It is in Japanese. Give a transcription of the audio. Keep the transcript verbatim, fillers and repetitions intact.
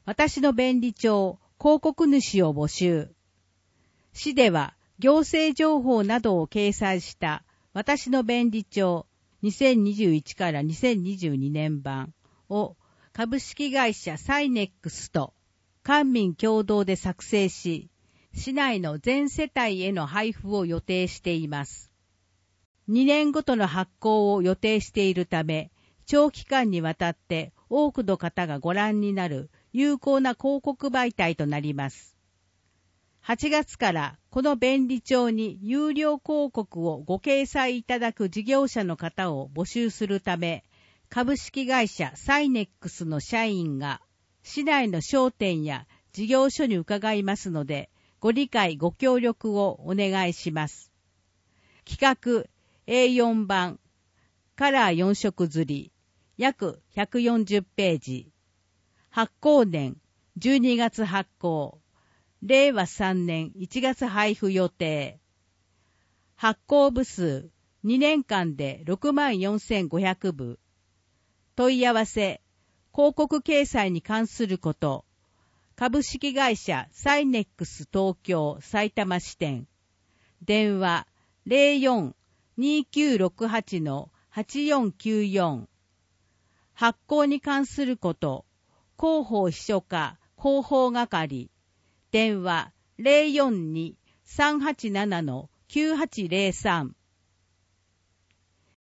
私の便利帳広告主を募集。市では行政情報などを掲載した私の便利帳にせんにじゅういちからにせんにじゅうにねん版を株式会社サイネックスと官民共同で作成し、市内の全世帯への配布を予定しています。にねんごとの発行を予定しているため、長期間にわたって多くの方がご覧になる有効な広告媒体となります。はちがつからこの便利帳に有料広告をご掲載いただく事業者の方を募集するため、株式会社サイネックスの社員が市内の商店や事業所に伺いますので、ご理解ご協力をお願いします。企画 エーよん 版、カラーよん色刷り、約ひゃくよんじゅうページ。発行年じゅうにがつ発行。れいわさんねんいちがつ配布予定。発行部数にねんかんでろくまんよんせんごひゃくぶ。問い合わせ、広告掲載に関すること。株式会社サイネックス東京埼玉支店。電話 ゼロよん にきゅうろくはち はちよんきゅうよん。発行に関すること。広報秘書課広報係。電話 ゼロよんに さんはちなな きゅうはちゼロさん。